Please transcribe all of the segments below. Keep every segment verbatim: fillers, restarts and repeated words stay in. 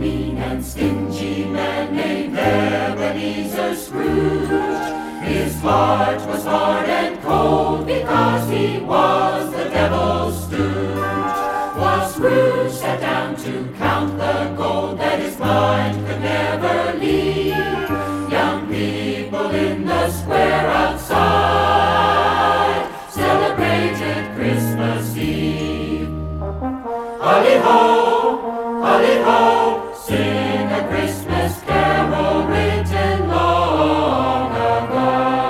mean and stingy man named Ebenezer Scrooge. His heart was hard and cold because he was the devil's stooge. While Scrooge sat down to count the gold that his mind could never leave, young people in the square outside celebrated Christmas Eve. Holly-ho, holly-ho, sing a Christmas carol written long ago.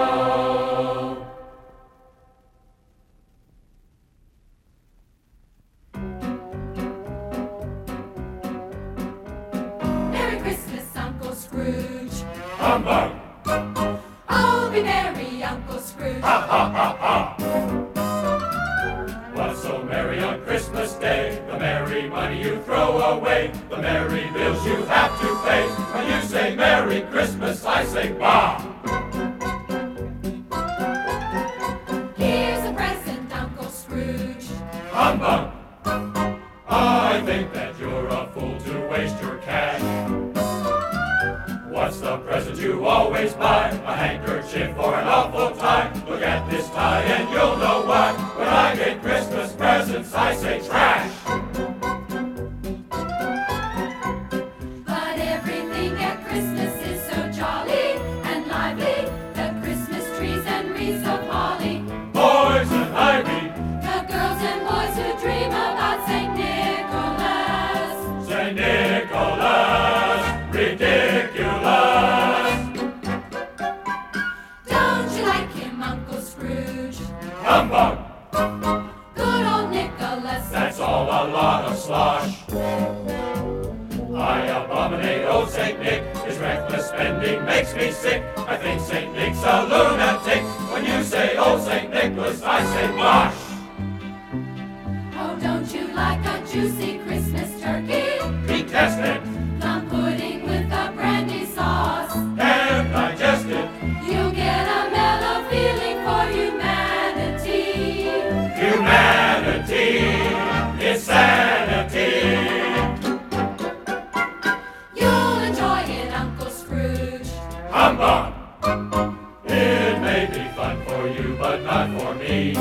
Merry Christmas, Uncle Scrooge. Humbug! Oh, be merry, Uncle Scrooge. Ha ha ha ha! What's so merry on Christmas Day? The merry money you throw away, the merry bills you have to pay. When you say Merry Christmas, I say bah! Here's a present, Uncle Scrooge. Humbug! I think that you're a fool to waste your cash. What's the present you always buy? A handkerchief or an awful tie? Look at this tie and you'll know why. When I get Christmas presents, I say trash. But everything at Christmas is so jolly and lively. The Christmas trees and wreaths of holly. Poison ivy, The girls and boys who dream about Saint Nicholas. Saint Nicholas, ridiculous. Don't you like him, Uncle Scrooge? Humbug, Good old Nicholas. that's all a lot of slosh. I abominate old Saint Nick. His reckless spending makes me sick. I think Saint Nick's a lunatic. When you say old Saint Nicholas, I say bosh. Oh, don't you like a juicy Christmas turkey? Detest it, Plum pudding with a brandy sauce. can't digest it. You'll get a mellow feeling for humanity. Humanity, insanity. You'll enjoy it, Uncle Scrooge. Humbug! It may be fun for you, but not for me.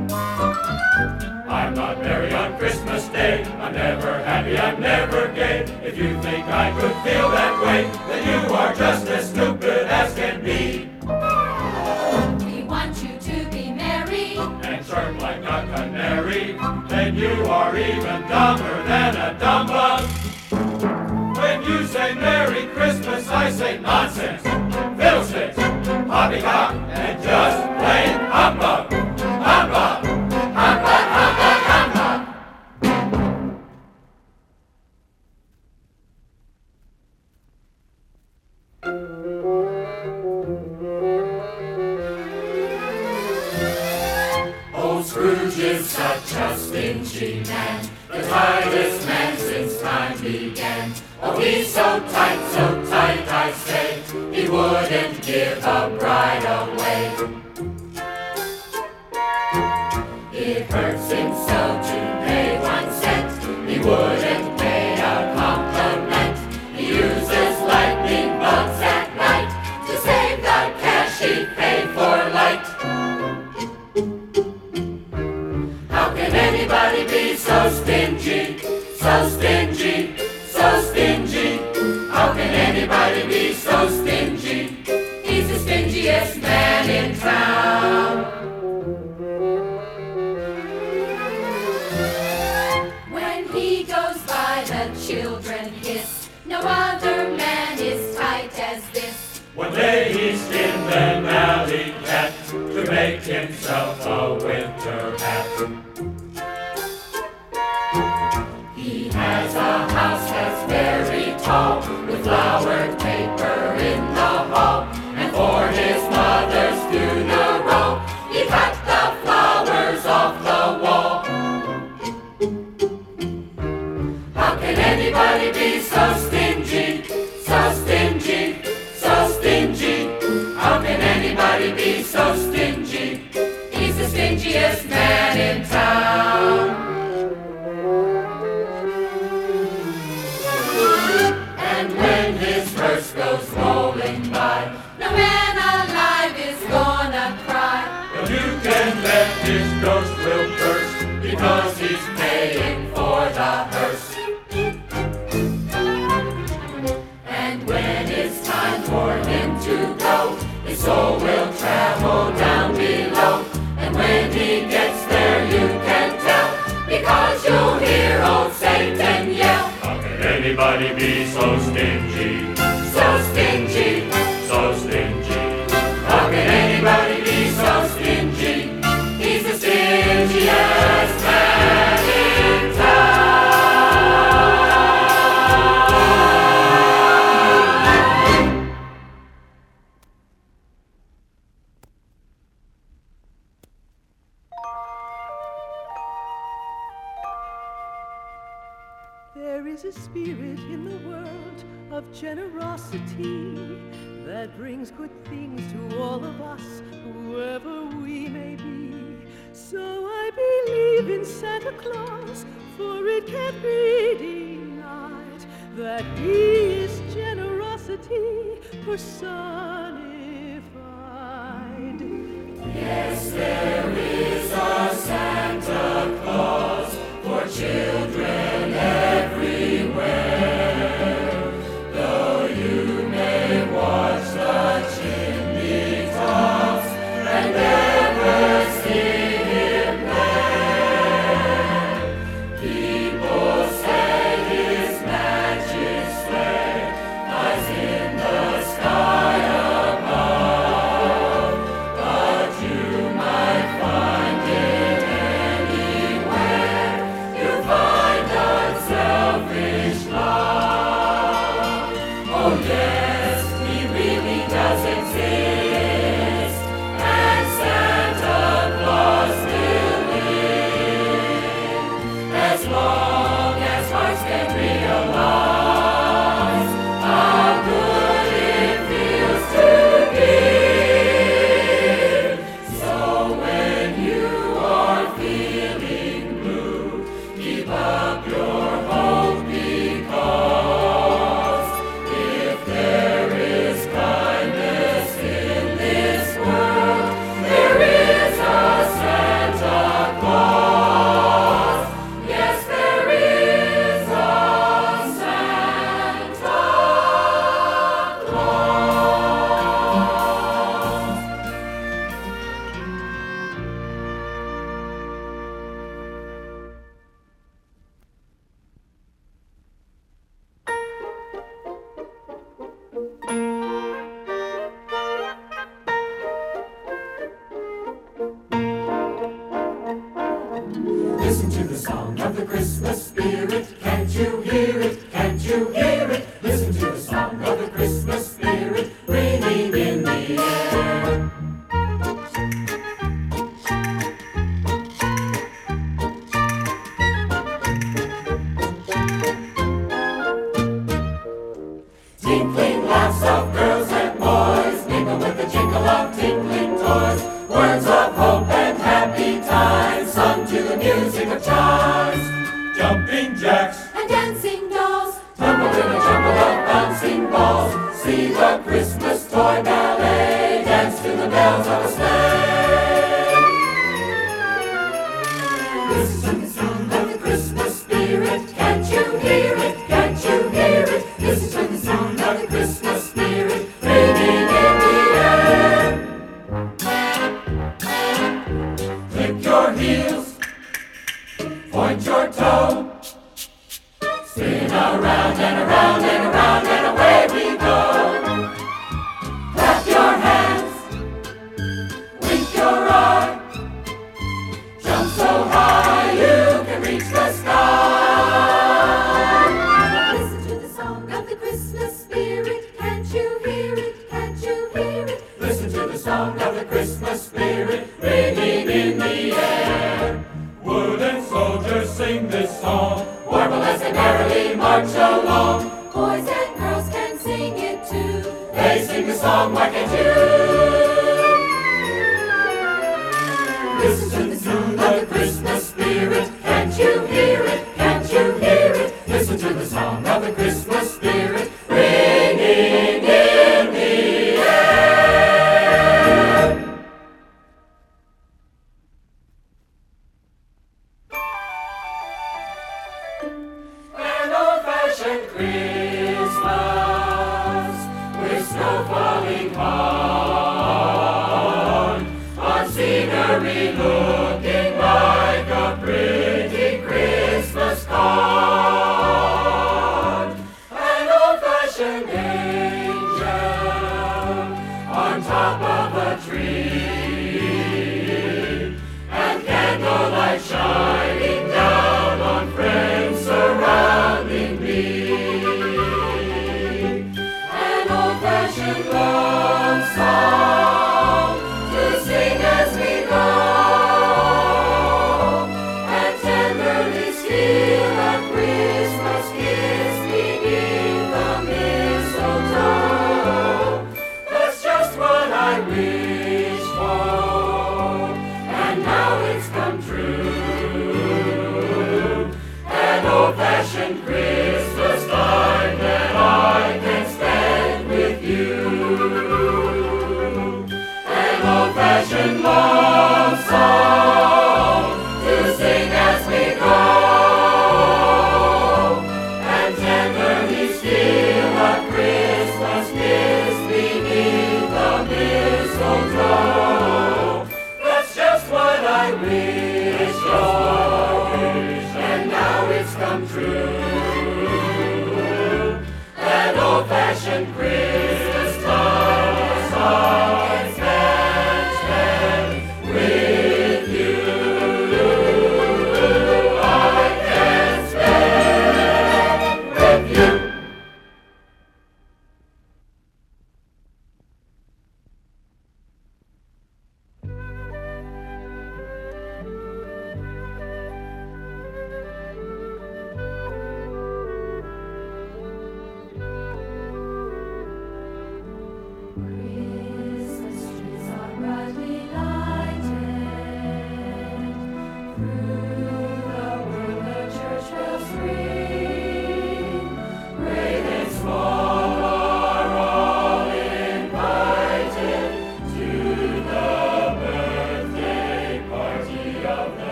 I'm not merry on Christmas Day. I'm never happy, I'm never gay. If you think I could feel that way, then you are just as stupid as can be. We want you to be merry. And chirp like a canary, then you are even dumber than a dumb bug. When you say Merry Christmas, I say nonsense, fiddlesticks, poppycock, and just plain humbug. Humbug! Humbug, humbug, humbug! Old Scrooge is such a stingy man, the tightest man since time began. Oh, he's so tight, so tight, I say, he wouldn't give a bride away. It hurts him so to pay one cent, he wouldn't pay a compliment. He uses lightning bugs at night to save the cash he'd pay for light. How can anybody be so stingy, so stingy, so stingy? How can anybody be so stingy? He's the stingiest man in town. When he goes by, the children hiss. No other man is tight as this. One day he skinned an alley cat to make himself a winter hat. He has a house that's very tall, with flowered paper in the hall. And for his mother's funeral, he cut the flowers off the wall. How can anybody be so stingy, so stingy, so stingy? How can anybody be so stingy? He's the stingiest man in town. anybody be so stingy? So stingy, So stingy. how can anybody be so stingy? He's the stingiest man in town. There is a spirit in the world of generosity that brings good things to all of us, whoever we may be. So I believe in Santa Claus, for it can't be denied that he is generosity personified. Yes, there is a Santa Claus for children everywhere. Though you may watch the chimney tops and never see him there, people say his magic sleigh lies in the sky above, but you might find it anywhere. You find unselfish love. Oh yes, he really does exist, and Santa Claus will live as long as hearts can realize how good it feels to give. So when you are feeling blue, keep up your hope, because if there is kindness in this world, there is a Santa Claus. Yes, there is a Santa Claus. Listen to the song of the Christmas spirit. Can't you hear it? Can't you hear it? Listen to the song of the Christmas spirit ringing in the air. Tinkling laughs of girls and boys mingle with the jingle of tinkling toys. Words of hope and happy times sung to the music of chimes. Jumping jacks. And dancing dolls. Tumble in a jumble of bouncing balls. See the Christmas toy ballet dance to the bells of a sleigh. Listen to the sound of the Christmas spirit. Can't you hear it? Can't you hear it? Listen to the sound of the Christmas spirit ringing in the air. Click your heels, point your toe, spin around and around and around and away we go. Clap your hands, wink your eye, jump so high you can reach the sky. Listen to the song of the Christmas spirit. Can't you hear it? Can't you hear it? Listen to the song of the Christmas spirit ringing in the air. Wooden soldiers sing this song. Warble as they merrily march along. Boys and girls can sing it too. They sing the song, why can't you? Listen to the sound of the Christmas spirit. Can't you hear it? Can't you hear it? Listen to the song of the Christmas spirit ringing in the air. An old-fashioned Christmas with snow falling hard on scenery looking like a pretty Christmas card. A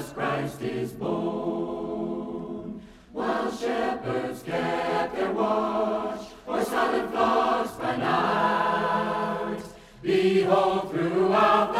Jesus Christ is born. While shepherds kept their watch, or silent flocks by night, behold, throughout the